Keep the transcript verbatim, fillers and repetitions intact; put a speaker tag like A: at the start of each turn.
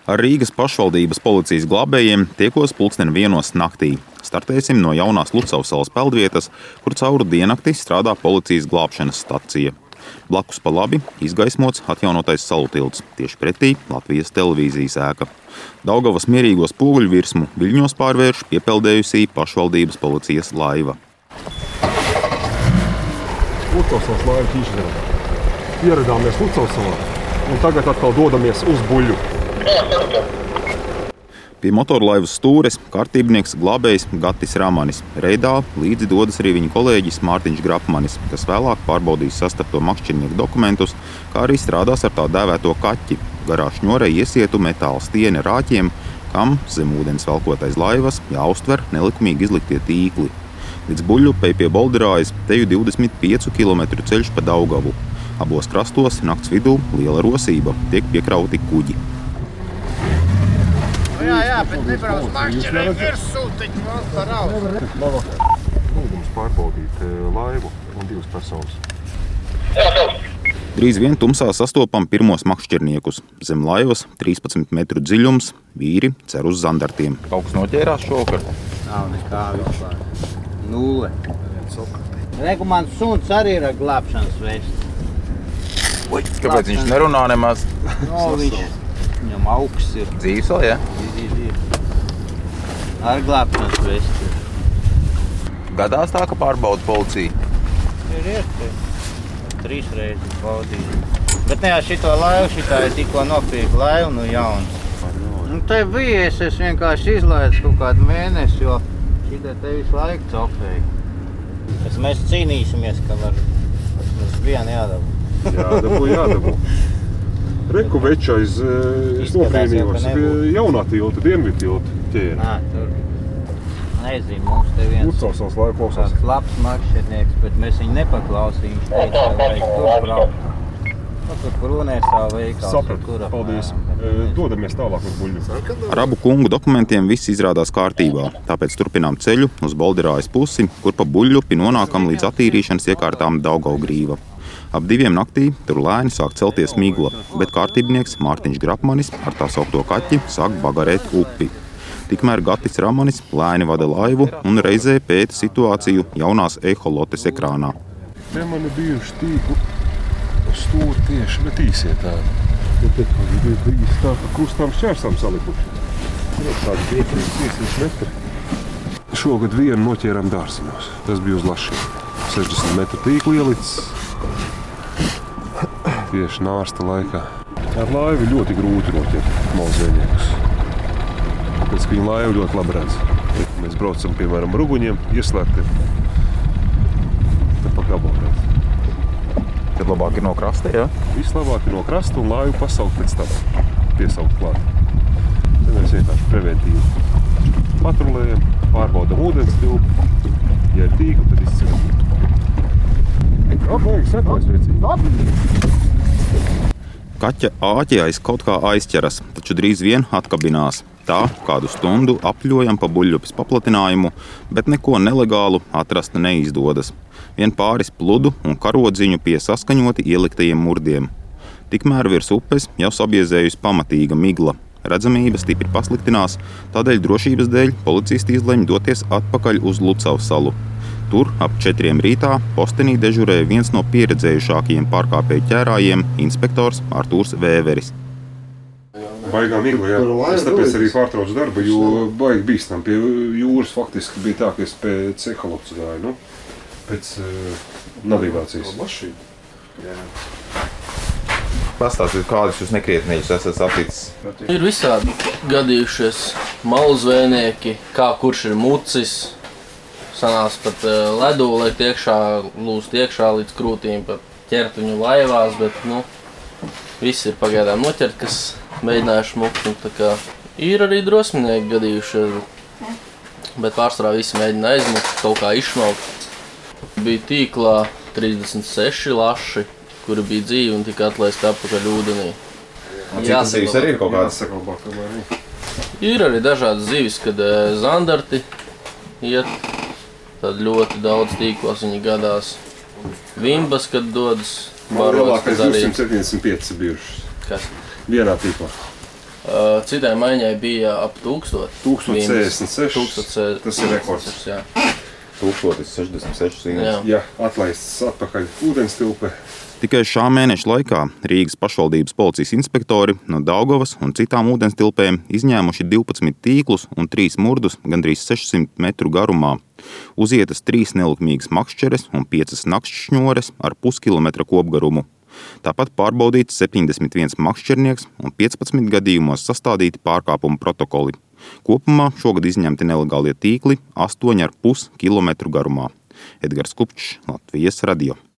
A: Ar Rīgas pašvaldības policijas glābējiem tiekos pulksteni vienos naktī. Startēsim no jaunās Lucavsalas peldvietas, kur cauru diennakti strādā policijas glābšanas stacija. Blakus pa labi izgaismots atjaunotais salu tilts, tieši pretī Latvijas televīzijas ēka. Daugavas mierīgo spoguļu virsmu viļņos pārvērš piepeldējusī pašvaldības policijas laiva.
B: Lucavsalas laiva ķīšanā. Ieradāmies Lucavsalā un tagad atkal dodamies uz Buļļu.
A: Pie motorlaivas stūres kārtībnieks glābējs Gatis Ramanis. Reidā līdzi dodas arī viņa kolēģis Mārtiņš Grapmanis, kas vēlāk pārbaudīs sastapto makšķernieku dokumentus, kā arī strādās ar tā dēvēto kaķi. Garā šņorei iesietu metāla stieni rāķiem, kam zem ūdens velkot aiz laivas jāuztver nelikumīgi izliktie tīkli. Līdz Buļļupei pie Bolderājas teju divdesmit piecu kilometru ceļš pa Daugavu. Abos krastos nakts vidū liela rosība, tiek piekrauti kuģi.
C: Jā, jā, bet nebrauc makšķerei virsū, taču vēl par augu.
B: Lūgums pārbaudīt laivu un divas personas.
A: Drīz vien tumsā sastopam pirmos makšķerniekus. Zem laivas trīspadsmit metru dziļums, vīri cer uz zandartiem. Kaut kas noķērās šovakar?
C: Nav nekā vispār. Nulle. Reku, man suns arī ir ar glābšanas vests.
A: Uj, kāpēc viņš nerunā nemaz?
C: No, viņš, viņam augsts ir.
A: Dzīves vēl, jā?
C: Ar glābšanas vests ir.
A: Gadās tā, ka pārbauda policija?
C: Ir iespēja. Trīs reizes baudīt. Bet ne, šito laivu, šitā ir tikko nopirkt laivu, nu jauns. Nu, te bija, es, es vienkārši izlaidu kaut kādu mēnesi, jo šitā te visu laiku copēju. Es mēs cīnīsimies, ka var uz vienu jādabu.
B: Jādabu, jādabu. Reku večais, es nobrīnījos, jaunā tilta, dienvidu tilta ķēra.
C: Nā, tur. Nezinu, mums te viens
B: Lucavsalas laiva klausās.
C: tāds labs makšķernieks, bet mēs viņu nepaklausīju. Viņš teica, ka vajag tur braukt. Nu, tur krūnē savu veikals.
B: Sapratu, paldies. Dodamies tālāk uz Buļļu.
A: Ar abu kungu dokumentiem viss izrādās kārtībā, tāpēc turpinām ceļu uz Bolderājas pusi, kur pa Buļļupi nonākam līdz attīrīšanas iekārtām Daugavgrīva. Ap diviem naktī tur lēni sāk celties migla, bet kārtībnieks Mārtiņš Grapmanis ar tā saukto kaķi sāk bagarēt upi. Tikmēr Gatis Ramanis lēni vada laivu un reizē pēta situāciju jaunās eholotes ekrānā.
B: Te man ir bijuši tīkli stūri tieši, bet īsie tādi. Te bija bijis tā, ka krustām šķērsām salikuši. Ir tādi piecdesmit metri. Šogad vienu noķērām dārziņos. Tas bija uz Lašiem. sešdesmit metru tīkli ielicis. Tieši nārsta laikā. Ar laivu ļoti grūti noķert malzvejniekus. Tāpēc, ka viņa laiva ļoti labi redz. Mēs braucam, piemēram, ruguņiem, ieslēgtiem. Tad pa gabalu redz.
A: Tad labāk ir no krasta, jā?
B: Vislabāk ir no krasta un laivu pasaukt pēc tam. Piesaukt klāt. Tad mēs vienkārši preventīvi patrulējam, pārbaudam ūdens tilpu. Ja ir tīkli, tad izceļam. Apmēr, sekojas viecīgi.
A: Kaķa āķi kaut kā aizķeras, taču drīz vien atkabinās. Tā kādu stundu apļojam pa Buļļupes paplatinājumu, bet neko nelegālu atrast neizdodas. Vien pāris pludu un karodziņu pie saskaņoti ieliktajiem murdiem. Tikmēr virs upes jau sabiezējusi pamatīga migla. Redzamība stipri pasliktinās, tādēļ drošības dēļ policisti izlemj doties atpakaļ uz Lucavsalu. Tur ap četriem rītā postenī dežurēja viens no pieredzējušākajiem pārkāpēju ķērājiem – inspektors Artūrs Vēveris.
B: Baigā migla, jā. Es tāpēc arī pārtraucu darbu, jo baigi bīstam. Pie jūras faktiski bija tā, ka es pēc eholotes gāju, nu, pēc uh, navigācijas.
A: Pastāstīt, kādus jūs nekrietnieģus esat saticis?
D: Ir visādi gadījušies malzvejnieki, kā kurš ir mucis. Sanās pat ledu, lai tiekšā, lūst iekšā līdz krūtīm, pat ķert viņu laivās, bet, nu, visi ir pagaidām noķert, kas mēģinājuši mukt, un tā kā ir arī drosminieki gadījuši, bet pārsvarā visi mēģina aizmukt, kaut kā izšmaukt. Bija tīklā trīsdesmit seši laši, kuri bija dzīvi un tika atlaisti atpakaļ ūdenī.
A: Citas zivis arī ir kaut kādas?
D: Ir arī dažādas zivis, kad zandarti iet. Tad ļoti daudz tīklos viņi gadās. Vimbas, kad dodas barots,
B: kad arī... divsimt septiņdesmit pieci bijušas.
D: Kas?
B: Vienā tīklā.
D: Citai maiņai bija ap tūkstoši.
B: tūkstoš sešdesmit seši.
D: tūkstoš
B: Tas ir rekords.
D: Jā.
A: tūkstoš sešdesmit seši zīmes.
D: Jā.
B: Jā, atlaists atpakaļ ūdenstilpē.
A: Tikai šā mēneša laikā Rīgas pašvaldības policijas inspektori no Daugavas un citām ūdenstilpēm izņēmuši divpadsmit tīklus un trīs murdus gandrīz sešsimt metru garumā. Uzietas trīs nelikumīgas makšķeres un piecas nakšķšņores ar puskilometra kopgarumu. Tāpat pārbaudīts septiņdesmit viens makšķernieks un piecpadsmit gadījumos sastādīti pārkāpumu protokoli. Kopumā šogad izņemti nelegālie tīkli astoņi ar pus kilometru garumā. Edgars Kupčs, Latvijas radio.